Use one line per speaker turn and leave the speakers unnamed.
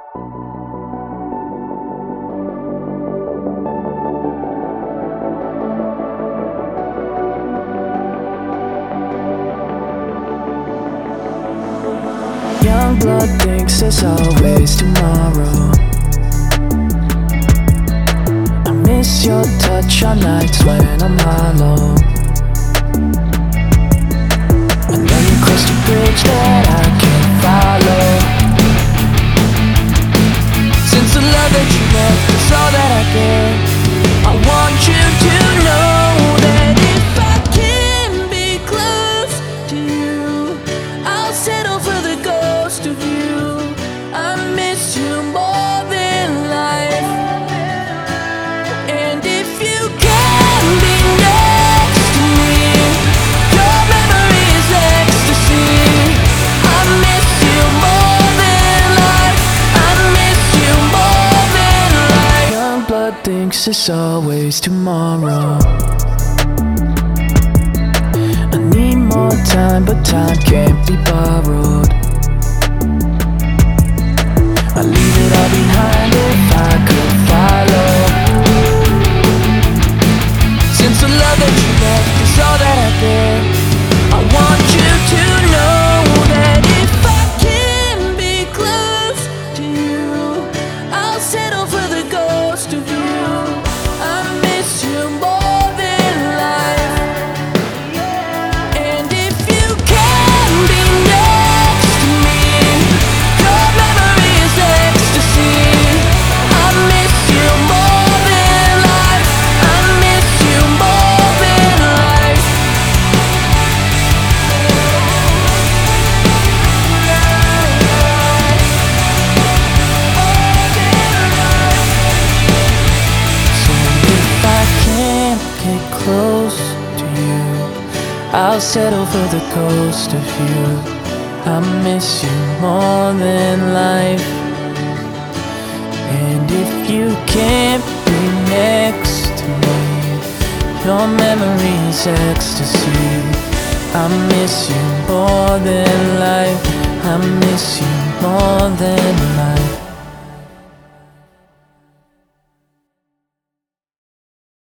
Young blood thinks there's always tomorrow. I miss your touch on nights when I'm hollow. And then you crossed a bridge that I can't follow. Since the love that you left is all that I get, I want you to know that if I can be close to you, I'll settle for the ghost of you. I miss you more than life. And if you can be next to me, your memory is ecstasy. I miss you more than life. I miss you more than life. Young blood thinks there's always tomorrow. I need more time, but time can't be borrowed. I leave it all behind if I could follow. Since the love that you left is all that I get, I want you to know that if I can be close to you, I'll settle for the ghost of you. I miss you more than life. And if you can be next to me, your memory is ecstasy. I miss you more than life. I miss you more than life. So if I can't get close to you, I'll settle for the ghost of you. I miss you more than life. And if you can't be next to me, your memory is ecstasy. I miss you more than life. I miss you more than life.